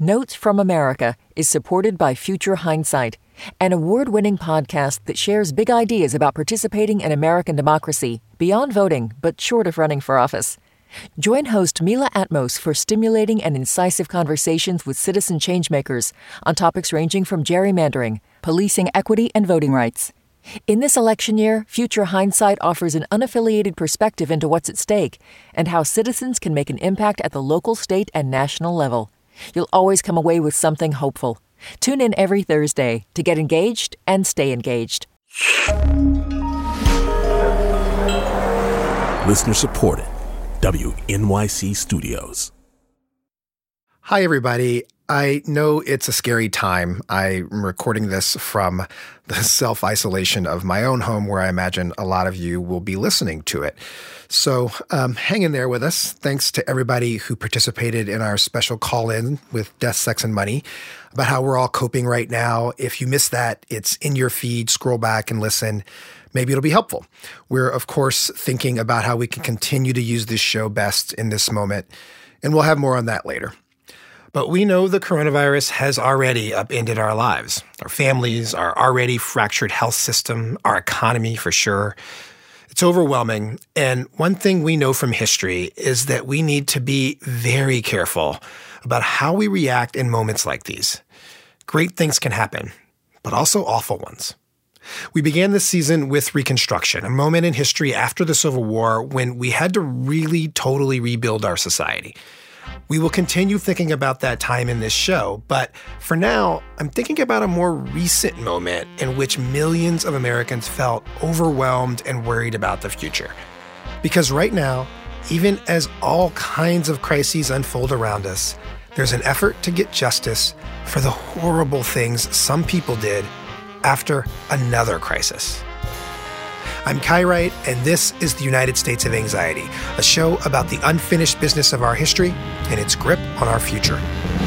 Notes from America is supported by Future Hindsight, an award-winning podcast that shares big ideas about participating in American democracy beyond voting, but short of running for office. Join host Mila Atmos for stimulating and incisive conversations with citizen changemakers on topics ranging from gerrymandering, policing equity, and voting rights. In this election year, Future Hindsight offers an unaffiliated perspective into what's at stake and how citizens can make an impact at the local, state, and national level. You'll always come away with something hopeful. Tune in every Thursday to get engaged and stay engaged. Listener supported. WNYC Studios. Hi, everybody. I know it's a scary time. I'm recording this from the self-isolation of my own home, where I imagine a lot of you will be listening to it. So hang in there with us. Thanks to everybody who participated in our special call-in with Death, Sex, and Money about how we're all coping right now. If you missed that, it's in your feed. Scroll back and listen. Maybe it'll be helpful. We're, of course, thinking about how we can continue to use this show best in this moment, and we'll have more on that later. But we know the coronavirus has already upended our lives, our families, our already fractured health system, our economy for sure. It's overwhelming. And one thing we know from history is that we need to be very careful about how we react in moments like these. Great things can happen, but also awful ones. We began this season with Reconstruction, a moment in history after the Civil War when we had to really totally rebuild our society. We will continue thinking about that time in this show, but for now, I'm thinking about a more recent moment in which millions of Americans felt overwhelmed and worried about the future. Because right now, even as all kinds of crises unfold around us, there's an effort to get justice for the horrible things some people did after another crisis. I'm Kai Wright, and this is the United States of Anxiety, a show about the unfinished business of our history and its grip on our future.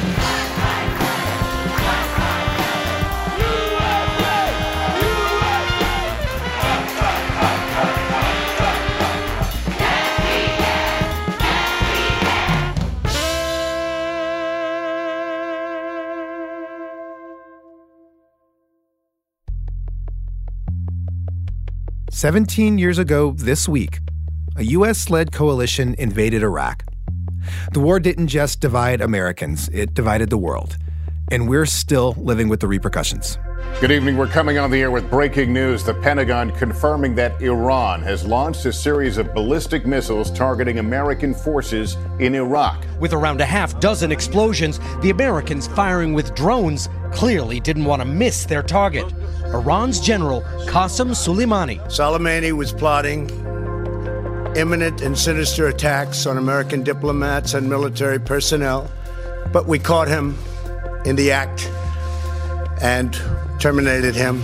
"17 years ago this week, a U.S.-led coalition invaded Iraq. The war didn't just divide Americans, it divided the world. And we're still living with the repercussions." Good evening. We're coming on the air with breaking news. The Pentagon confirming that Iran has launched a series of ballistic missiles targeting American forces in Iraq. With around a half dozen explosions, the Americans firing with drones clearly didn't want to miss their target. Iran's General Qasem Soleimani. Soleimani was plotting imminent and sinister attacks on American diplomats and military personnel, but we caught him in the act and terminated him.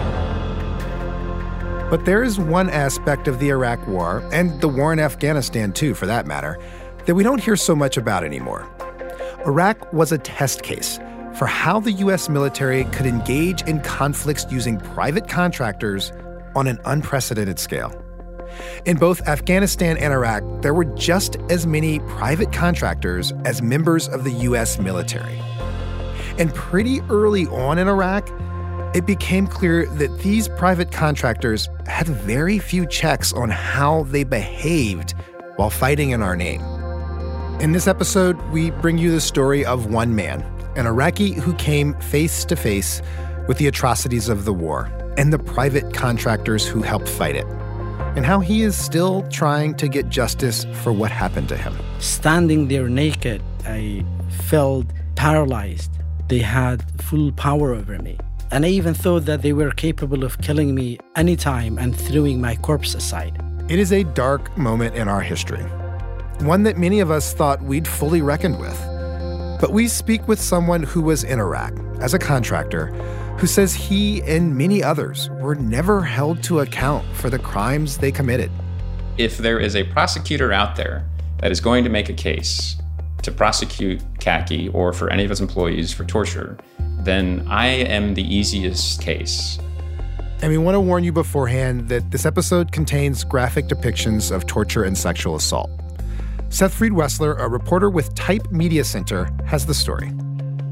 But there is one aspect of the Iraq War, and the war in Afghanistan too, for that matter, that we don't hear so much about anymore. Iraq was a test case for how the U.S. military could engage in conflicts using private contractors on an unprecedented scale. In both Afghanistan and Iraq, there were just as many private contractors as members of the U.S. military. And pretty early on in Iraq, it became clear that these private contractors had very few checks on how they behaved while fighting in our name. In this episode, we bring you the story of one man, an Iraqi who came face to face with the atrocities of the war and the private contractors who helped fight it, and how he is still trying to get justice for what happened to him. Standing there naked, I felt paralyzed. They had full power over me. And I even thought that they were capable of killing me anytime and throwing my corpse aside. It is a dark moment in our history, one that many of us thought we'd fully reckoned with. But we speak with someone who was in Iraq as a contractor who says he and many others were never held to account for the crimes they committed. If there is a prosecutor out there that is going to make a case to prosecute Khaki or for any of its employees for torture, then I am the easiest case. And we want to warn you beforehand that this episode contains graphic depictions of torture and sexual assault. Seth Freed-Wessler, a reporter with Type Media Center, has the story.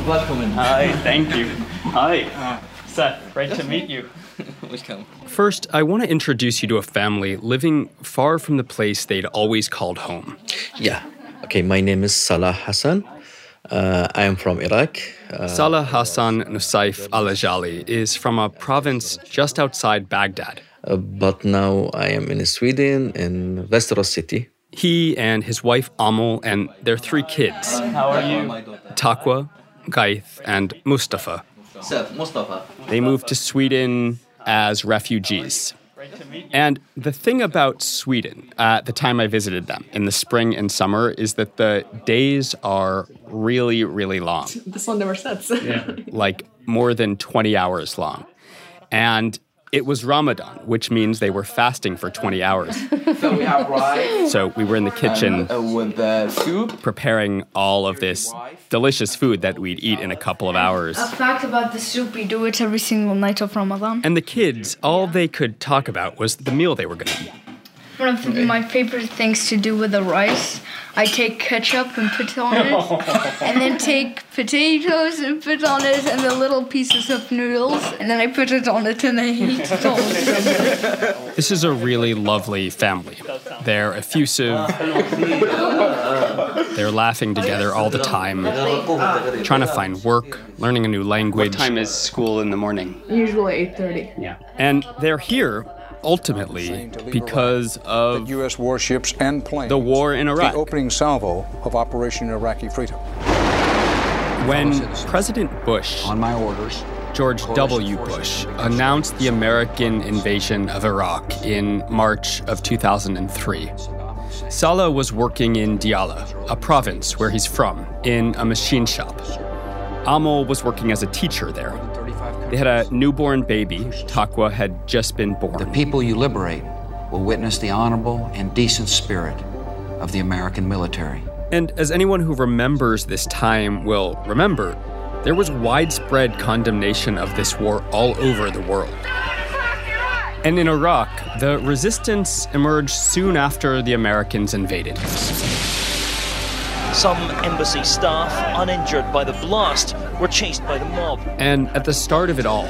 Welcome. Hi, thank you. Hi, Seth, great to meet you. Welcome. First, I want to introduce you to a family living far from the place they'd always called home. Yeah. Okay, my name is Salah Hassan. I am from Iraq. Salah Hassan Nusayf al-Ajali is from a province just outside Baghdad. But now I am in Sweden, in Västerås city. He and his wife Amol and their 3 kids. How are you? Taqwa, Gaith, and Mustafa. Mustafa. They moved to Sweden as refugees. And the thing about Sweden, at the time I visited them in the spring and summer, is that the days are really, really long. The sun never sets. Like more than 20 hours long. And it was Ramadan, which means they were fasting for 20 hours. So we have rice. So we were in the kitchen with the soup, preparing all of this delicious food that we'd eat in a couple of hours. A fact about the soup, we do it every single night of Ramadan. And the kids, all they could talk about was the meal they were going to eat. One of my favorite things to do with the rice, I take ketchup and put on it, and then take potatoes and put on it, and the little pieces of noodles, and then I put it on it and I eat it all. This is a really lovely family. They're effusive. They're laughing together all the time, trying to find work, learning a new language. What time is school in the morning? Usually 8:30. Yeah. And they're here ultimately because of U.S. warships and planes. The war in Iraq. The opening salvo of Operation Iraqi Freedom. When President Bush, on my orders, George W. Bush, announced the American invasion of Iraq in March of 2003, Salah was working in Diyala, a province where he's from, in a machine shop. Amol was working as a teacher there. They had a newborn baby. Taqwa had just been born. The people you liberate will witness the honorable and decent spirit of the American military. And as anyone who remembers this time will remember, there was widespread condemnation of this war all over the world. And in Iraq, the resistance emerged soon after the Americans invaded. Some embassy staff, uninjured by the blast, were chased by the mob. And at the start of it all,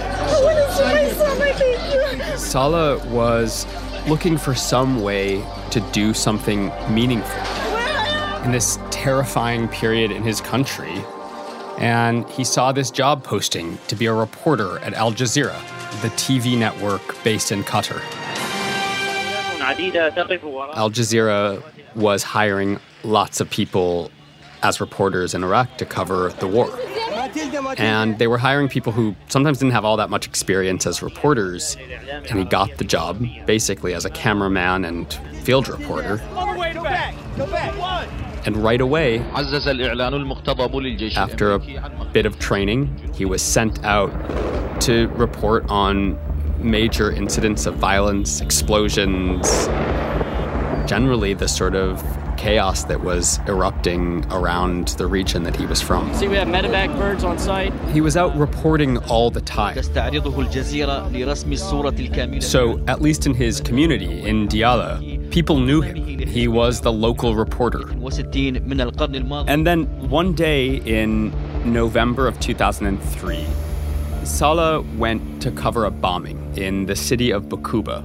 Salah was looking for some way to do something meaningful in this terrifying period in his country. And he saw this job posting to be a reporter at Al Jazeera, the TV network based in Qatar. Al Jazeera was hiring lots of people as reporters in Iraq to cover the war. And they were hiring people who sometimes didn't have all that much experience as reporters. And he got the job basically as a cameraman and field reporter. And right away, after a bit of training, he was sent out to report on major incidents of violence, explosions, generally the sort of chaos that was erupting around the region that he was from. See, we have medevac birds on site. He was out reporting all the time. So, at least in his community, in Diyala, people knew him. He was the local reporter. And then one day in November of 2003, Salah went to cover a bombing in the city of Bakuba.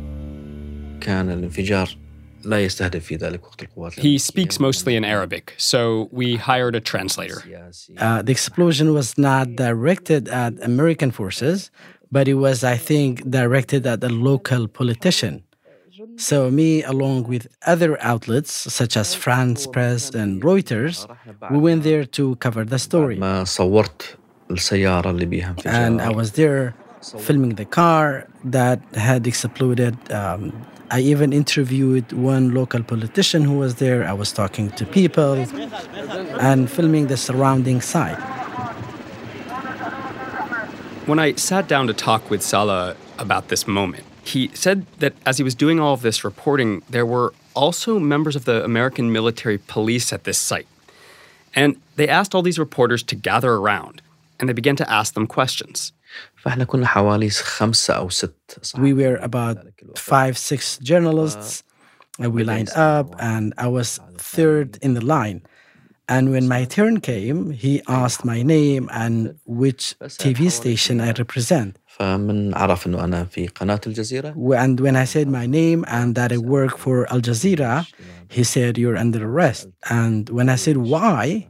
He speaks mostly in Arabic, so we hired a translator. The explosion was not directed at American forces, but it was, I think, directed at a local politician. So me, along with other outlets, such as France Press and Reuters, we went there to cover the story. And I was there filming the car that had exploded. I even interviewed one local politician who was there. I was talking to people and filming the surrounding side. When I sat down to talk with Salah about this moment, he said that as he was doing all of this reporting, there were also members of the American military police at this site. And they asked all these reporters to gather around, and they began to ask them questions. We were about 5-6 journalists, and we lined up, and I was third in the line. And when my turn came, he asked my name and which TV station I represent. فمن عرف إنه أنا في قناة الجزيرة. And when I said my name and that I work for Al Jazeera, he said, you're under arrest. And when I said why,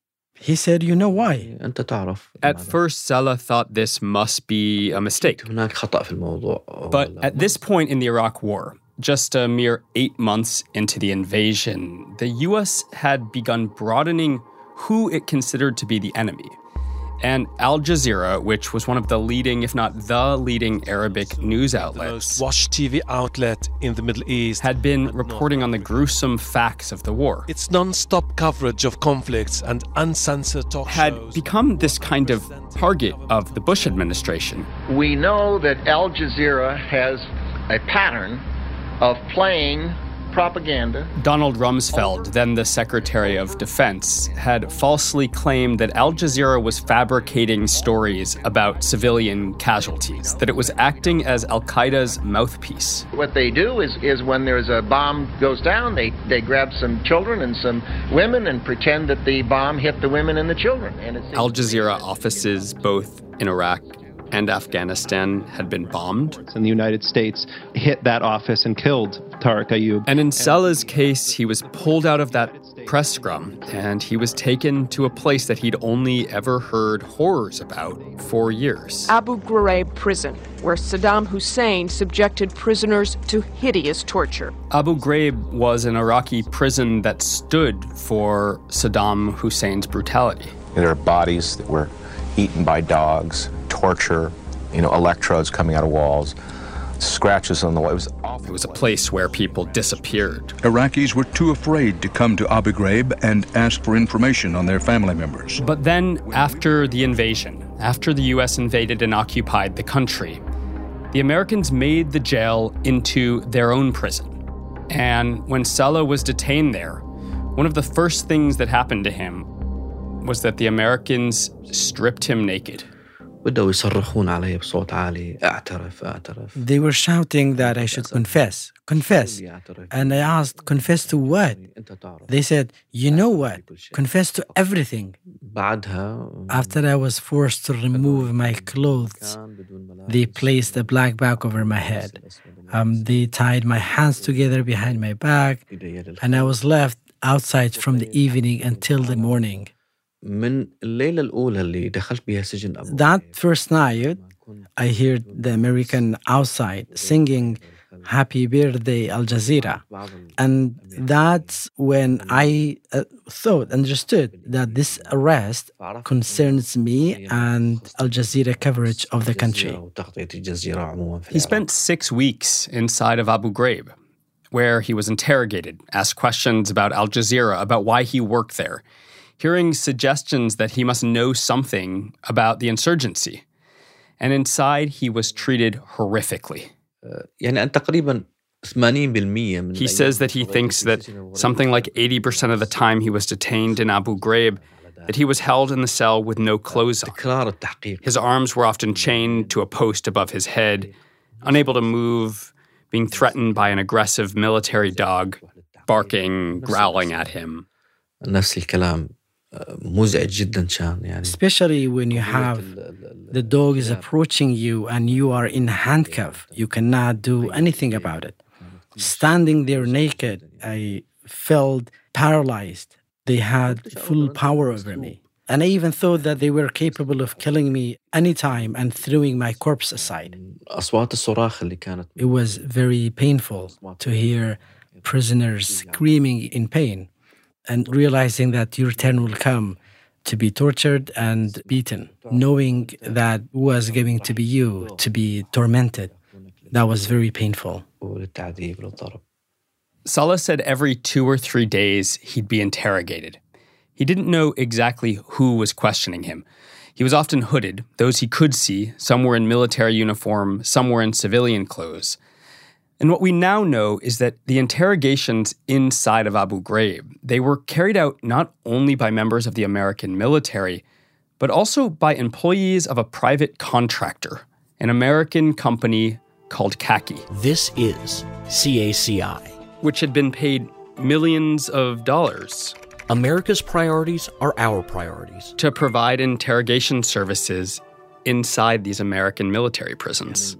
he said, you know why. أنت تعرف. At first, Salah thought this must be a mistake. هناك خطأ في الموضوع. But at this point in the Iraq War, just a mere 8 months into the invasion, the U.S. had begun broadening who it considered to be the enemy. And Al Jazeera, which was one of the leading, if not the leading Arabic news outlets, the most watched TV outlet in the Middle East, had been reporting on the gruesome facts of the war. Its non-stop coverage of conflicts and uncensored talk shows had become this kind of target of the Bush administration. We know that Al Jazeera has a pattern of playing propaganda. Donald Rumsfeld, then the Secretary of Defense, had falsely claimed that Al Jazeera was fabricating stories about civilian casualties, that it was acting as Al-Qaeda's mouthpiece. What they do is when there's a bomb goes down, they grab some children and some women and pretend that the bomb hit the women and the children. And Al Jazeera offices both in Iraq and Afghanistan had been bombed. And the United States hit that office and killed Tariq Ayoub. And in Salah's case, he was pulled out of that press scrum and he was taken to a place that he'd only ever heard horrors about for years. Abu Ghraib prison, where Saddam Hussein subjected prisoners to hideous torture. Abu Ghraib was an Iraqi prison that stood for Saddam Hussein's brutality. There are bodies that were eaten by dogs, torture, electrodes coming out of walls, scratches on the wall. It was awful. It was a place where people disappeared. Iraqis were too afraid to come to Abu Ghraib and ask for information on their family members. But then, after the invasion, after the U.S. invaded and occupied the country, the Americans made the jail into their own prison. And when Salah was detained there, one of the first things that happened to him was that the Americans stripped him naked. They were shouting that I should confess. And I asked, confess to what? They said, you know what? Confess to everything. After I was forced to remove my clothes, they placed a black bag over my head. They tied my hands together behind my back, and I was left outside from the evening until the morning. That first night, I heard the American outside singing Happy Birthday, Al Jazeera. And that's when I understood that this arrest concerns me and Al Jazeera coverage of the country. He spent 6 weeks inside of Abu Ghraib, where he was interrogated, asked questions about Al Jazeera, about why he worked there, hearing suggestions that he must know something about the insurgency. And inside, he was treated horrifically. He says that he thinks that something like 80% of the time he was detained in Abu Ghraib, that he was held in the cell with no clothes on. His arms were often chained to a post above his head, unable to move, being threatened by an aggressive military dog, barking, growling at him. Especially when you have the dog is approaching you and you are in handcuff. You cannot do anything about it. Standing there naked, I felt paralyzed. They had full power over me. And I even thought that they were capable of killing me anytime and throwing my corpse aside. It was very painful to hear prisoners screaming in pain and realizing that your turn will come to be tortured and beaten, knowing that it was going to be you, to be tormented. That was very painful. Salah said every 2 or 3 days he'd be interrogated. He didn't know exactly who was questioning him. He was often hooded, those he could see, some were in military uniform, some were in civilian clothes. And what we now know is that the interrogations inside of Abu Ghraib, they were carried out not only by members of the American military, but also by employees of a private contractor, an American company called CACI. This is CACI, which had been paid millions of dollars America's priorities are our priorities. To provide interrogation services inside these American military prisons.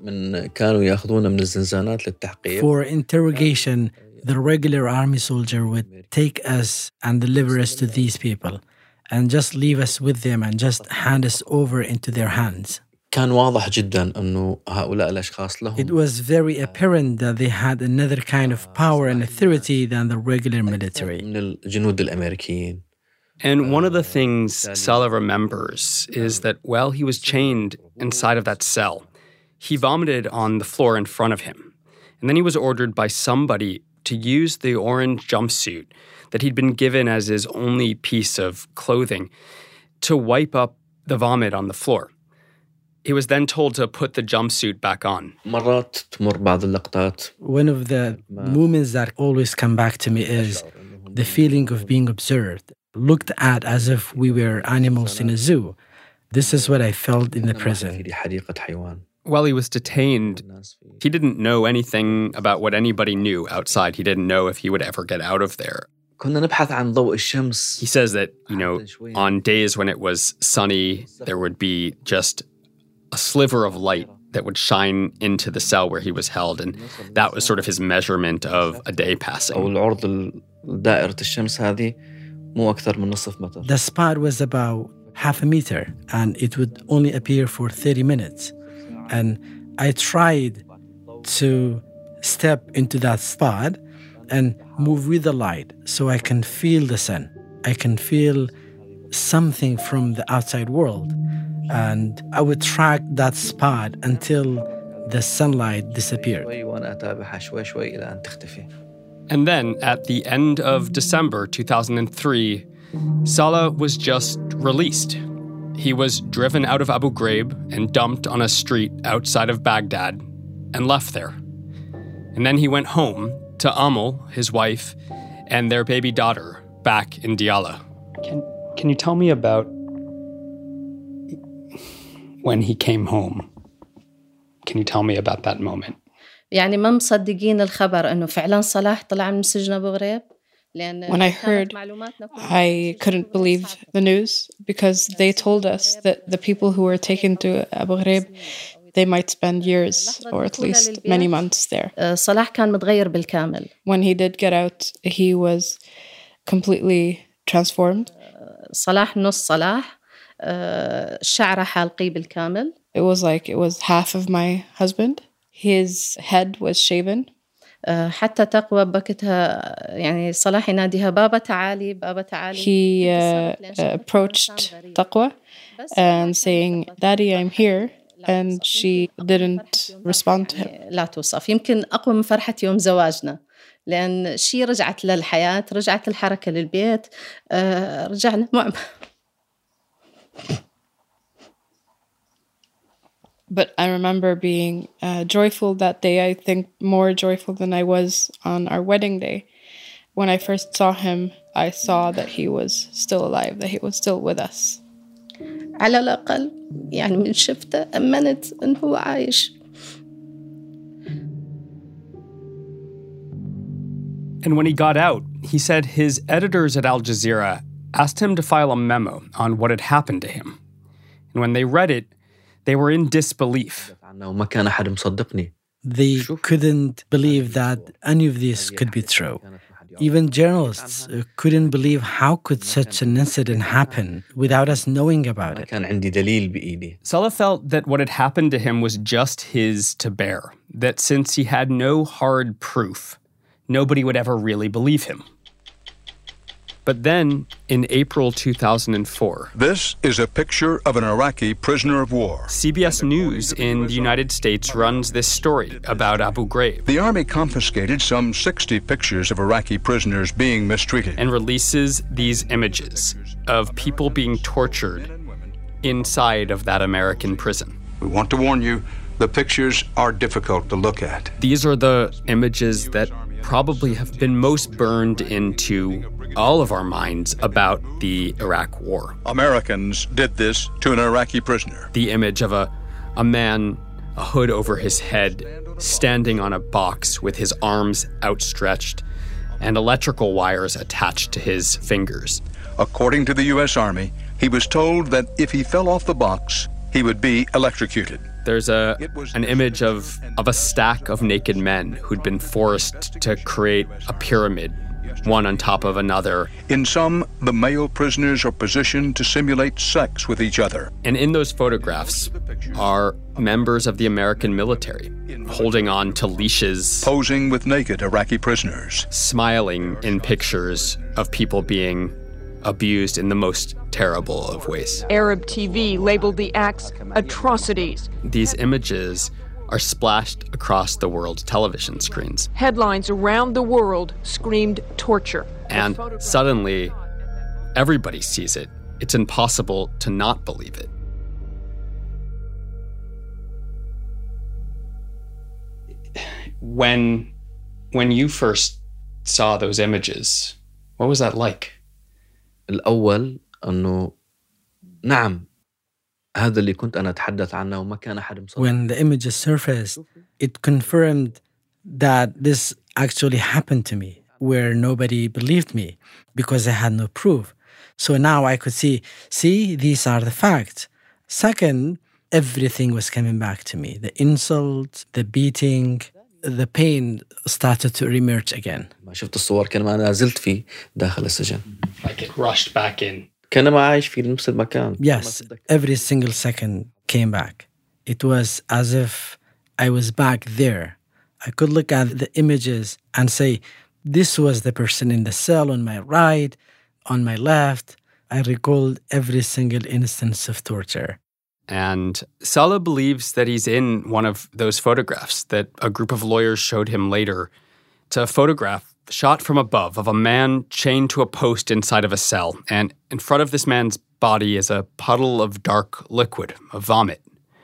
For interrogation, the regular army soldier would take us and deliver us to these people and just leave us with them and just hand us over into their hands. كان واضح جدا أنه هؤلاء الأشخاص لهم. It was very apparent that they had another kind of power and authority than the regular military. من الجنود الأمريكيين. And one of the things Salah remembers is that while he was chained inside of that cell, he vomited on the floor in front of him. And then he was ordered by somebody to use the orange jumpsuit that he'd been given as his only piece of clothing to wipe up the vomit on the floor. He was then told to put the jumpsuit back on. One of the moments that always come back to me is the feeling of being observed, looked at as if we were animals in a zoo. This is what I felt in the prison. While he was detained, he didn't know anything about what anybody knew outside. He didn't know if he would ever get out of there. He says that, on days when it was sunny, there would be just a sliver of light that would shine into the cell where he was held, and that was sort of his measurement of a day passing. The spot was about half a meter, and it would only appear for 30 minutes. And I tried to step into that spot and move with the light so I can feel the sun. I can feel something from the outside world. And I would track that spot until the sunlight disappeared. And then, at the end of December 2003, Salah was just released. He was driven out of Abu Ghraib and dumped on a street outside of Baghdad and left there. And then he went home to Amal, his wife, and their baby daughter back in Diyala. Can you tell me about when he came home? Can you tell me about that moment? يعني ما مصدقين الخبر إنه فعلاً صلاح طلع من سجن أبو غريب. When I heard, I couldn't believe the news because they told us that the people who were taken to Abu Ghraib, they might spend years or at least many months there. صلاح كان متغير بالكامل. When he did get out, he was completely transformed. صلاح نص صلاح. شعره حالقي بالكامل. It was like it was half of my husband. His head was shaven. حتى تقوى بكتها يعني صلاح يناديها بابا تعالي بابا تعالي. He approached Taqwa and saying, Daddy, I'm here. And she didn't respond to him. لا توصف. يمكن أقوى من فرحة يوم زواجنا. لأن شي رجعت للحياة، رجعت الحركة للبيت، رجعنا But I remember being joyful that day, I think more joyful than I was on our wedding day. When I first saw him, I saw that he was still alive, that he was still with us. على الأقل يعني من شفته أمنت إنه هو عايش. And when he got out, he said his editors at Al Jazeera asked him to file a memo on what had happened to him. And when they read it, they were in disbelief. They couldn't believe that any of this could be true. Even journalists couldn't believe how could such an incident happen without us knowing about it. Salah felt that what had happened to him was just his to bear, that since he had no hard proof, nobody would ever really believe him. But then, in April 2004... This is a picture of an Iraqi prisoner of war. CBS News in the United States runs this story about Abu Ghraib. The army confiscated some 60 pictures of Iraqi prisoners being mistreated. And releases these images of people being tortured inside of that American prison. We want to warn you, the pictures are difficult to look at. These are the images that probably have been most burned into all of our minds about the Iraq War. Americans did this to an Iraqi prisoner. The image of a man, a hood over his head, standing on a box with his arms outstretched and electrical wires attached to his fingers. According to the U.S. Army, he was told that if he fell off the box, he would be electrocuted. There's an image of a stack of naked men who'd been forced to create a pyramid, one on top of another. In some, the male prisoners are positioned to simulate sex with each other. And in those photographs are members of the American military holding on to leashes, posing with naked Iraqi prisoners, smiling in pictures of people being abused in the most terrible of ways. Arab TV labeled the acts atrocities. These images are splashed across the world's television screens. Headlines around the world screamed torture. And suddenly, everybody sees it. It's impossible to not believe it. When you first saw those images, what was that like? الأول أنه نعم هذا اللي كنت أنا أتحدث عنه وما كان أحد مصدق. When the images surfaced, it confirmed that this actually happened to me, where nobody believed me because I had no proof. So now I could see, these are the facts. Second, everything was coming back to me. The insult, the beating, the pain started to emerge again. شفت الصور كان ما زلت فيه داخل السجن. Like it rushed back in. كان ما عايش في نفس المكان. Yes, every single second came back. It was as if I was back there. I could look at the images and say, this was the person in the cell on my right, on my left. I recalled every single instance of torture. And Salah believes that he's in one of those photographs that a group of lawyers showed him later. It's a photograph shot from above of a man chained to a post inside of a cell. And in front of this man's body is a puddle of dark liquid, a vomit.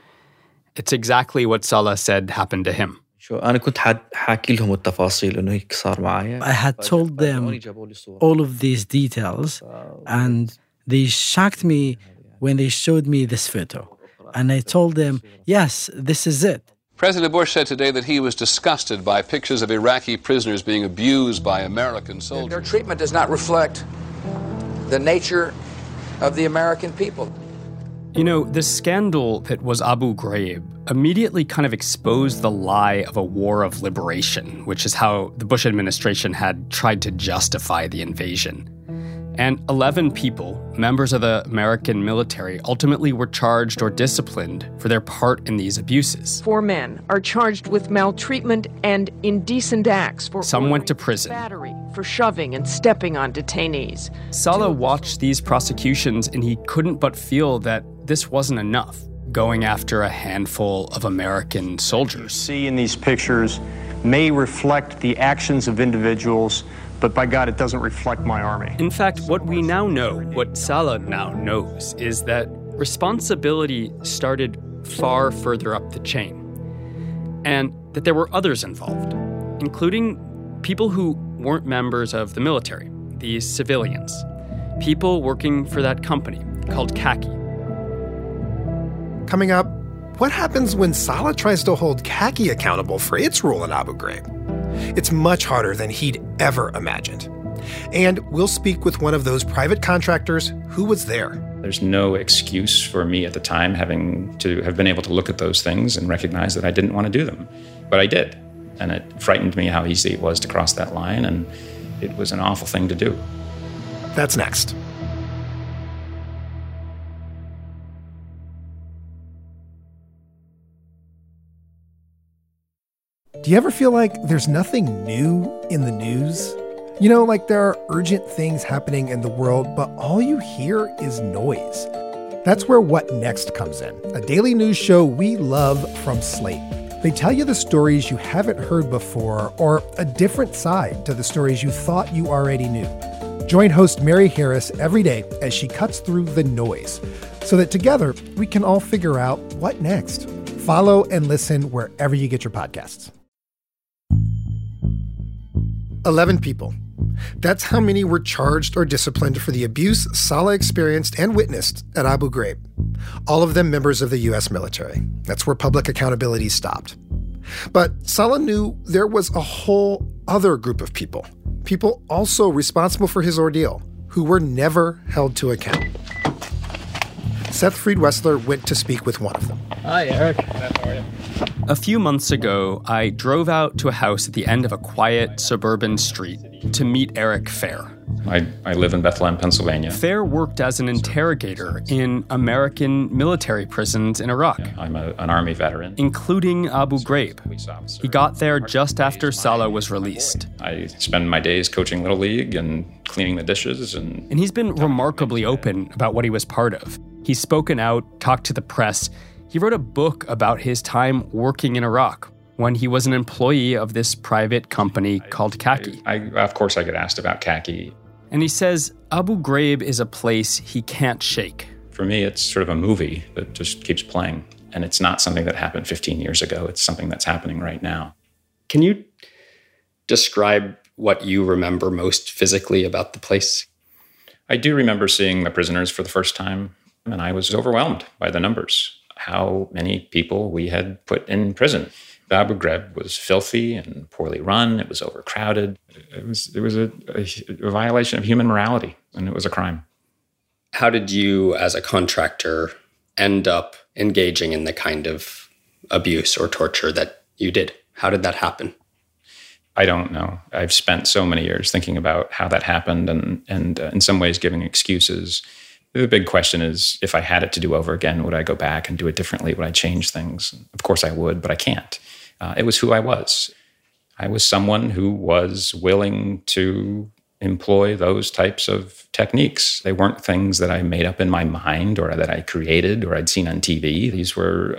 It's exactly what Salah said happened to him. أنا كنت حاكي لهم التفاصيل إنه هيك صار معايا. I had told them all of these details, and they shocked me when they showed me this photo. And I told them, yes, this is it. President Bush said today that he was disgusted by pictures of Iraqi prisoners being abused by American soldiers. Their treatment does not reflect the nature of the American people. You know, the scandal that was Abu Ghraib immediately kind of exposed the lie of a war of liberation, which is how the Bush administration had tried to justify the invasion. And 11 people, members of the American military, ultimately were charged or disciplined for their part in these abuses. 4 men are charged with maltreatment and indecent acts for some went to prison. Battery, for shoving and stepping on detainees. Salah watched these prosecutions and he couldn't but feel that this wasn't enough, going after a handful of American soldiers. You see in these pictures may reflect the actions of individuals, but by God, it doesn't reflect my army. In fact, what we now know, what Salah now knows, is that responsibility started far further up the chain, and that there were others involved, including people who weren't members of the military, these civilians, people working for that company called Khaki. Coming up, what happens when Salah tries to hold Khaki accountable for its role in Abu Ghraib? It's much harder than he'd ever imagined. And we'll speak with one of those private contractors who was there. There's no excuse for me at the time having to have been able to look at those things and recognize that I didn't want to do them. But I did. And it frightened me how easy it was to cross that line, and it was an awful thing to do. That's next. Do you ever feel like there's nothing new in the news? You know, like there are urgent things happening in the world, but all you hear is noise. That's where What Next comes in, a daily news show we love from Slate. They tell you the stories you haven't heard before, or a different side to the stories you thought you already knew. Join host Mary Harris every day as she cuts through the noise, so that together we can all figure out what next. Follow and listen wherever you get your podcasts. 11 people. That's how many were charged or disciplined for the abuse Salah experienced and witnessed at Abu Ghraib. All of them members of the U.S. military. That's where public accountability stopped. But Salah knew there was a whole other group of people also responsible for his ordeal, who were never held to account. Seth Fried-Wessler went to speak with one of them. Hi, Eric. How are you? A few months ago, I drove out to a house at the end of a quiet suburban street to meet Eric Fair. I live in Bethlehem, Pennsylvania. Fair worked as an interrogator in American military prisons in Iraq. I'm an Army veteran. Including Abu Ghraib. He got there just after Salah was released. I spend my days coaching Little League and cleaning the dishes. And he's been remarkably open about what he was part of. He's spoken out, talked to the press. He wrote a book about his time working in Iraq when he was an employee of this private company called Khaki. Of course, I get asked about Khaki. And he says Abu Ghraib is a place he can't shake. For me, it's sort of a movie that just keeps playing. And it's not something that happened 15 years ago. It's something that's happening right now. Can you describe what you remember most physically about the place? I do remember seeing the prisoners for the first time, and I was overwhelmed by the numbers. How many people we had put in prison. Abu Ghraib was filthy and poorly run. It was overcrowded. It was a violation of human morality, and it was a crime. How did you, as a contractor, end up engaging in the kind of abuse or torture that you did? How did that happen? I don't know. I've spent so many years thinking about how that happened and in some ways giving excuses. The big question is, if I had it to do over again, would I go back and do it differently? Would I change things? Of course I would, but I can't. It was who I was. I was someone who was willing to employ those types of techniques. They weren't things that I made up in my mind or that I created or I'd seen on TV. These were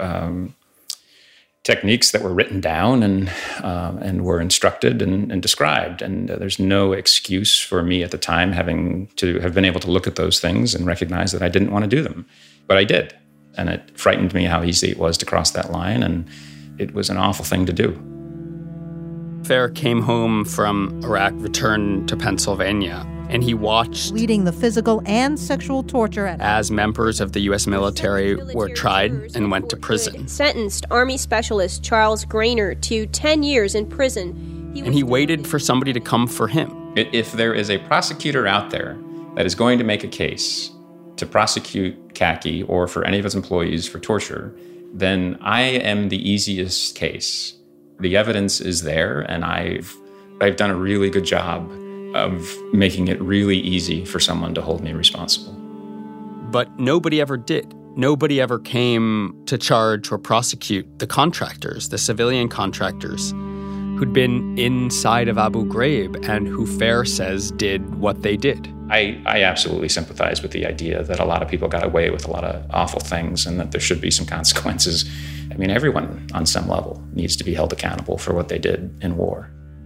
techniques that were written down and were instructed and described. And there's no excuse for me at the time having to have been able to look at those things and recognize that I didn't want to do them. But I did. And it frightened me how easy it was to cross that line. And it was an awful thing to do. Fair came home from Iraq, returned to Pennsylvania, and he watched leading the physical and sexual torture as members of the U.S. military were tried and went to prison. Sentenced Army Specialist Charles Grainer to 10 years in prison. And he waited for somebody to come for him. If there is a prosecutor out there that is going to make a case to prosecute Khaki or for any of its employees for torture, then I am the easiest case. The evidence is there, and I've done a really good job of making it really easy for someone to hold me responsible. But nobody ever did. Nobody ever came to charge or prosecute the contractors, the civilian contractors, who'd been inside of Abu Ghraib and who Fair says did what they did. I absolutely sympathize with the idea that a lot of people got away with a lot of awful things and that there should be some consequences. I mean, everyone on some level needs to be held accountable for what they did in war.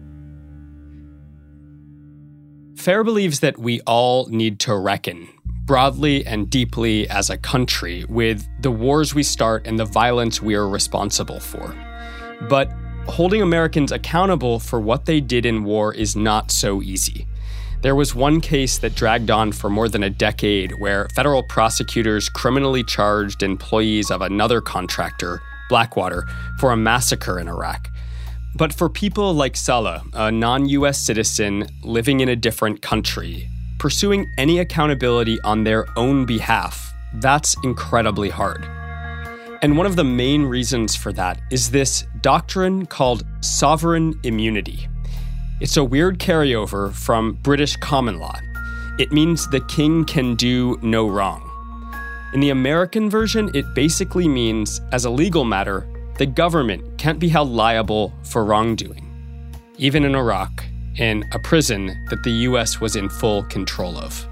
Fair believes that we all need to reckon, broadly and deeply as a country, with the wars we start and the violence we are responsible for. But holding Americans accountable for what they did in war is not so easy. There was one case that dragged on for more than a decade where federal prosecutors criminally charged employees of another contractor, Blackwater, for a massacre in Iraq. But for people like Salah, a non-US citizen living in a different country, pursuing any accountability on their own behalf, that's incredibly hard. And one of the main reasons for that is this doctrine called sovereign immunity. It's a weird carryover from British common law. It means the king can do no wrong. In the American version, it basically means, as a legal matter, the government can't be held liable for wrongdoing, even in Iraq, in a prison that the US was in full control of.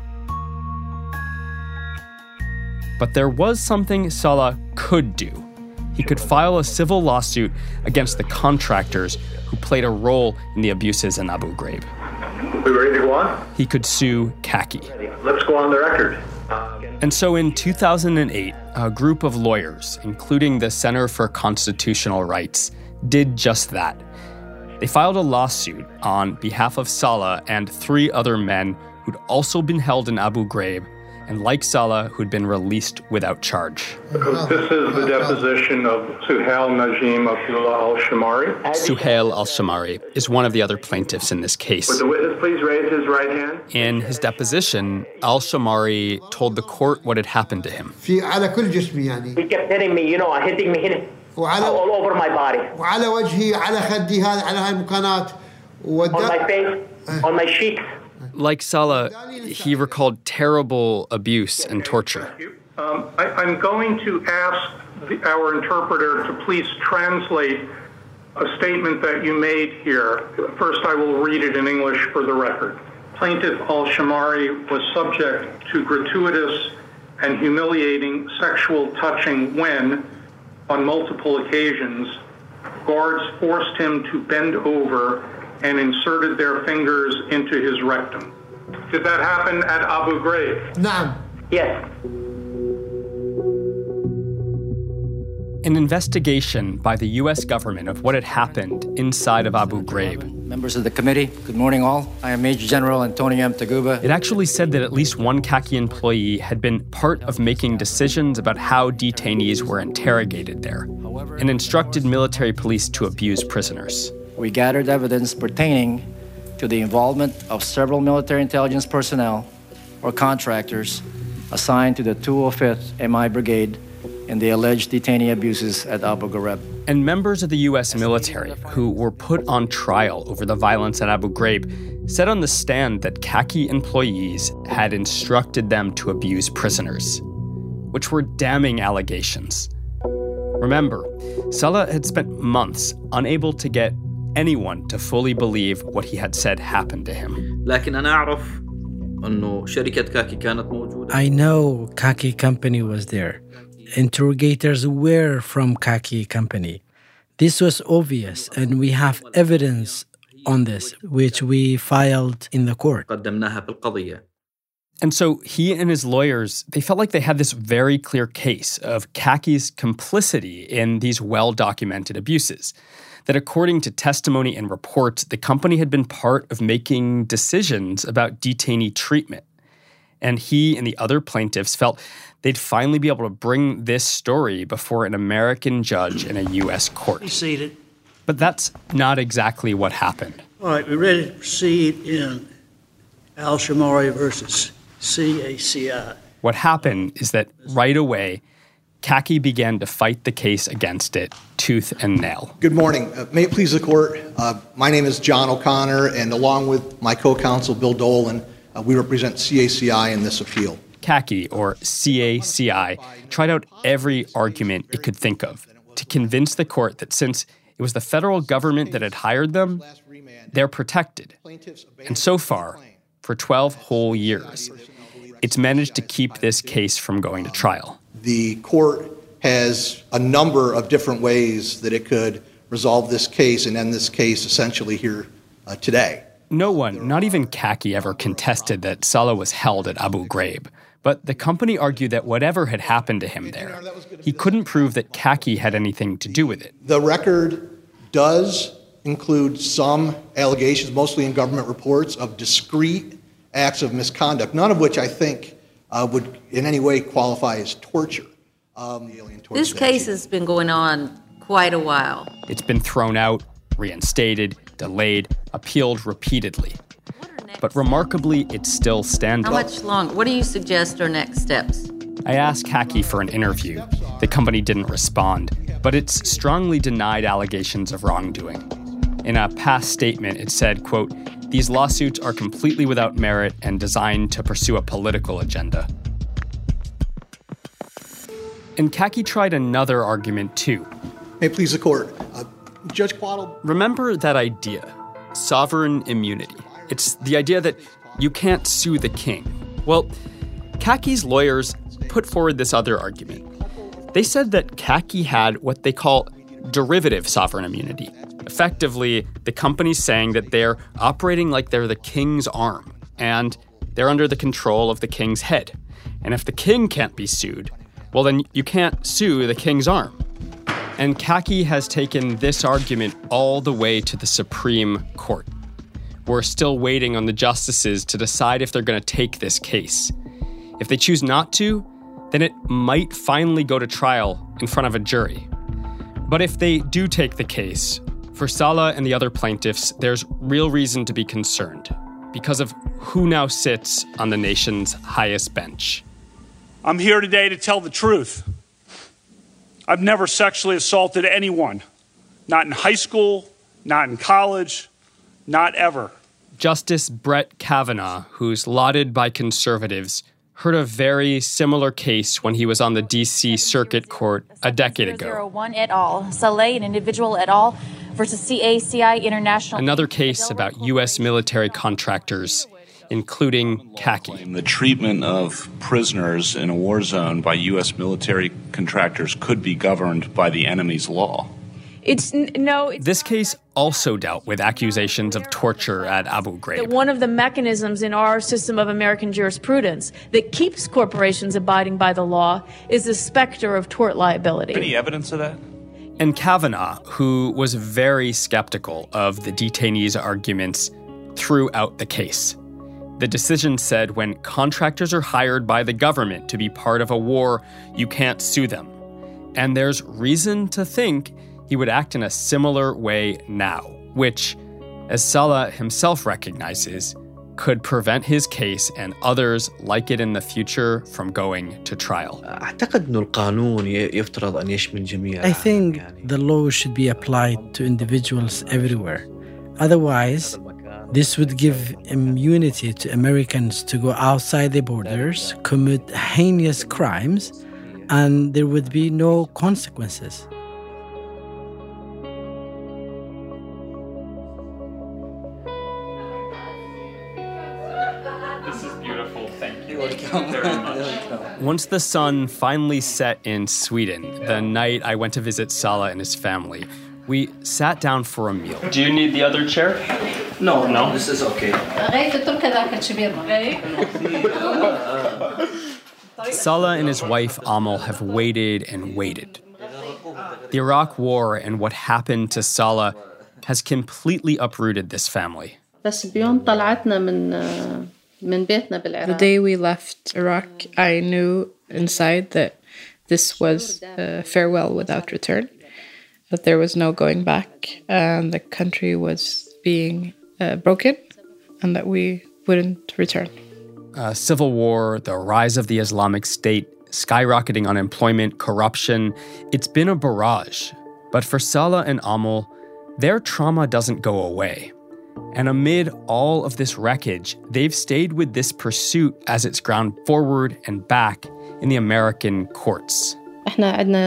But there was something Salah could do. He could file a civil lawsuit against the contractors who played a role in the abuses in Abu Ghraib. We ready to go on? He could sue Khaki. Let's go on the record. And so in 2008, a group of lawyers, including the Center for Constitutional Rights, did just that. They filed a lawsuit on behalf of Salah and 3 other men who'd also been held in Abu Ghraib and like Salah, who'd been released without charge. This is the deposition of Suhail Najim Abdullah Al-Shamari. Suhail Al-Shamari is one of the other plaintiffs in this case. Would the witness please raise his right hand? In his deposition, Al-Shamari told the court what had happened to him. He kept hitting me, hitting me all over my body. On my face, on my cheeks. Like Salah, he recalled terrible abuse and torture. I'm going to ask our interpreter to please translate a statement that you made here. First, I will read it in English for the record. Plaintiff Al-Shamari was subject to gratuitous and humiliating sexual touching when, on multiple occasions, guards forced him to bend over and inserted their fingers into his rectum. Did that happen at Abu Ghraib? Naam. Yes. An investigation by the U.S. government of what had happened inside of Abu Ghraib. Members of the committee, good morning all. I am Major General Antonio M. Taguba. It actually said that at least one CACI employee had been part of making decisions about how detainees were interrogated there, and instructed military police to abuse prisoners. We gathered evidence pertaining to the involvement of several military intelligence personnel or contractors assigned to the 205th MI Brigade in the alleged detainee abuses at Abu Ghraib. And members of the U.S. military who were put on trial over the violence at Abu Ghraib said on the stand that CACI employees had instructed them to abuse prisoners, which were damning allegations. Remember, Salah had spent months unable to get anyone to fully believe what he had said happened to him. I know CACI company was there. Interrogators were from CACI company. This was obvious, and we have evidence on this, which we filed in the court. And so he and his lawyers, they felt like they had this very clear case of CACI's complicity in these well-documented abuses. That according to testimony and reports, the company had been part of making decisions about detainee treatment. And he and the other plaintiffs felt they'd finally be able to bring this story before an American judge in a U.S. court. Be seated. But that's not exactly what happened. All right, we're ready to proceed in Al-Shamari versus CACI. What happened is that right away, CACI began to fight the case against it, tooth and nail. Good morning. May it please the court, my name is John O'Connor, and along with my co-counsel Bill Dolan, we represent CACI in this appeal. CACI, or CACI, tried out every argument it could think of to convince the court that since it was the federal government that had hired them, they're protected. And so far, for 12 whole years, it's managed to keep this case from going to trial. The court has a number of different ways that it could resolve this case and end this case essentially here today. No one, not even CACI, ever contested that Salah was held at Abu Ghraib. But the company argued that whatever had happened to him there, he couldn't prove that CACI had anything to do with it. The record does include some allegations, mostly in government reports, of discrete acts of misconduct, none of which I think would in any way qualify as torture. This case has been going on quite a while. It's been thrown out, reinstated, delayed, appealed repeatedly. But remarkably, it still stands up. How much longer? What do you suggest are next steps? I asked CACI for an interview. The company didn't respond, but it's strongly denied allegations of wrongdoing. In a past statement, it said, quote, "These lawsuits are completely without merit and designed to pursue a political agenda." And CACI tried another argument, too. May it please the court. Judge Quattle. Remember that idea, sovereign immunity. It's the idea that you can't sue the king. Well, CACI's lawyers put forward this other argument. They said that CACI had what they call derivative sovereign immunity. Effectively, the company's saying that they're operating like they're the king's arm, and they're under the control of the king's head. And if the king can't be sued, well, then you can't sue the king's arm. And CACI has taken this argument all the way to the Supreme Court. We're still waiting on the justices to decide if they're going to take this case. If they choose not to, then it might finally go to trial in front of a jury. But if they do take the case, for Salah and the other plaintiffs, there's real reason to be concerned because of who now sits on the nation's highest bench. I'm here today to tell the truth. I've never sexually assaulted anyone. Not in high school, not in college, not ever. Justice Brett Kavanaugh, who's lauded by conservatives, heard a very similar case when he was on the D.C. Circuit Court a decade ago. 001 et al., Saleh, an individual et al., versus CACI International. Another case about U.S. military contractors, including khaki. The treatment of prisoners in a war zone by U.S. military contractors could be governed by the enemy's law. This case also dealt with accusations of torture at Abu Ghraib. One of the mechanisms in our system of American jurisprudence that keeps corporations abiding by the law is the specter of tort liability. Any evidence of that? And Kavanaugh, who was very skeptical of the detainees' arguments throughout the case. The decision said when contractors are hired by the government to be part of a war, you can't sue them. And there's reason to think he would act in a similar way now, which, as Salah himself recognizes, could prevent his case and others like it in the future from going to trial. I think the law should be applied to individuals everywhere. Otherwise, this would give immunity to Americans to go outside the borders, commit heinous crimes, and there would be no consequences. Once the sun finally set in Sweden, the night I went to visit Salah and his family, we sat down for a meal. Do you need the other chair? No, this is okay. Salah and his wife Amal have waited and waited. The Iraq War and what happened to Salah has completely uprooted this family. The day we left Iraq, I knew inside that this was a farewell without return, that there was no going back, and the country was being broken, and that we wouldn't return. Civil war, the rise of the Islamic State, skyrocketing unemployment, corruption, it's been a barrage. But for Salah and Amal, their trauma doesn't go away. And amid all of this wreckage, they've stayed with this pursuit as it's ground forward and back in the American courts. As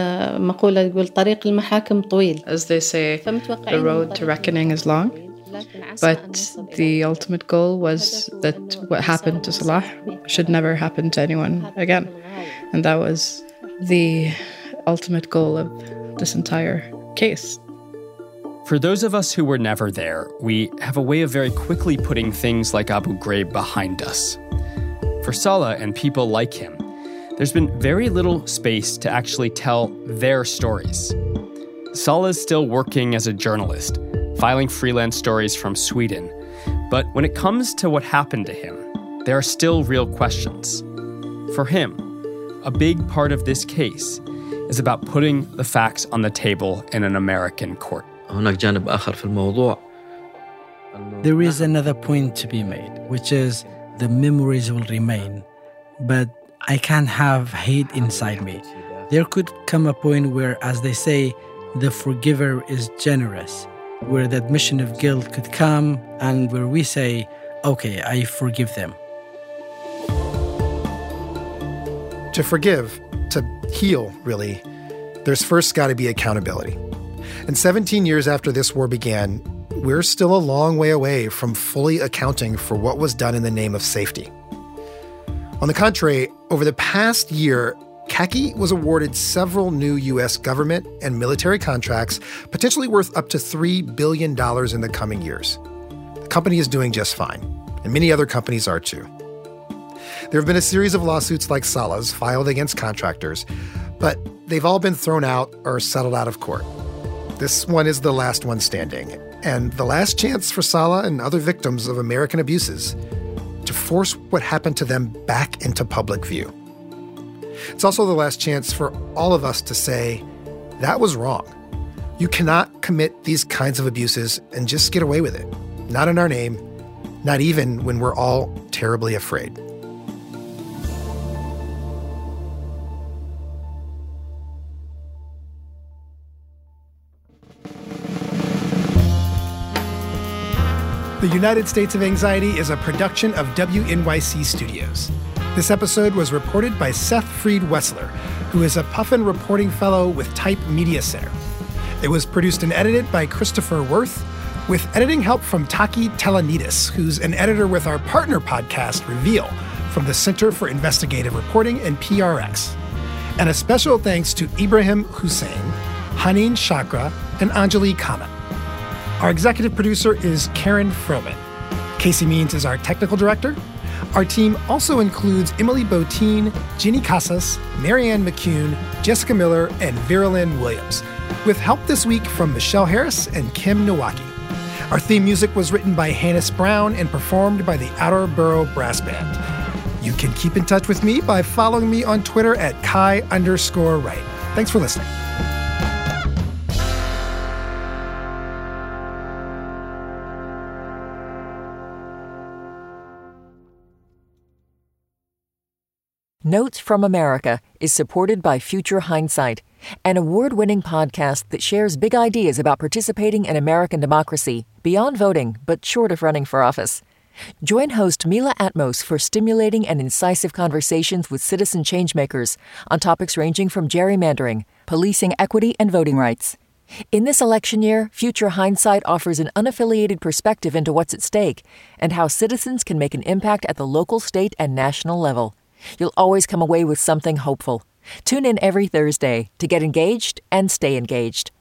they say, the road to reckoning is long, but the ultimate goal was that what happened to Salah should never happen to anyone again. And that was the ultimate goal of this entire case. For those of us who were never there, we have a way of very quickly putting things like Abu Ghraib behind us. For Salah and people like him, there's been very little space to actually tell their stories. Salah's still working as a journalist, filing freelance stories from Sweden. But when it comes to what happened to him, there are still real questions. For him, a big part of this case is about putting the facts on the table in an American court. There is another point to be made, which is the memories will remain, but I can't have hate inside me. There could come a point where, as they say, the forgiver is generous, where the admission of guilt could come and where we say, okay, I forgive them. To forgive, to heal, really, there's first got to be accountability. And 17 years after this war began, we're still a long way away from fully accounting for what was done in the name of safety. On the contrary, over the past year, CACI was awarded several new U.S. government and military contracts, potentially worth up to $3 billion in the coming years. The company is doing just fine, and many other companies are too. There have been a series of lawsuits like Salah's filed against contractors, but they've all been thrown out or settled out of court. This one is the last one standing, and the last chance for Salah and other victims of American abuses to force what happened to them back into public view. It's also the last chance for all of us to say, that was wrong. You cannot commit these kinds of abuses and just get away with it. Not in our name, not even when we're all terribly afraid. The United States of Anxiety is a production of WNYC Studios. This episode was reported by Seth Freed Wessler, who is a Puffin Reporting Fellow with Type Media Center. It was produced and edited by Christopher Worth, with editing help from Taki Telanidis, who's an editor with our partner podcast, Reveal, from the Center for Investigative Reporting and PRX. And a special thanks to Ibrahim Hussein, Haneen Chakra, and Anjali Kama. Our executive producer is Karen Froman. Casey Means is our technical director. Our team also includes Emily Botine, Ginny Casas, Marianne McCune, Jessica Miller, and Vera Lynn Williams, with help this week from Michelle Harris and Kim Nowaki. Our theme music was written by Hannes Brown and performed by the Outer Borough Brass Band. You can keep in touch with me by following me on Twitter at Kai_Wright. Thanks for listening. Notes from America is supported by Future Hindsight, an award-winning podcast that shares big ideas about participating in American democracy, beyond voting, but short of running for office. Join host Mila Atmos for stimulating and incisive conversations with citizen changemakers on topics ranging from gerrymandering, policing equity, and voting rights. In this election year, Future Hindsight offers an unaffiliated perspective into what's at stake and how citizens can make an impact at the local, state, and national level. You'll always come away with something hopeful. Tune in every Thursday to get engaged and stay engaged.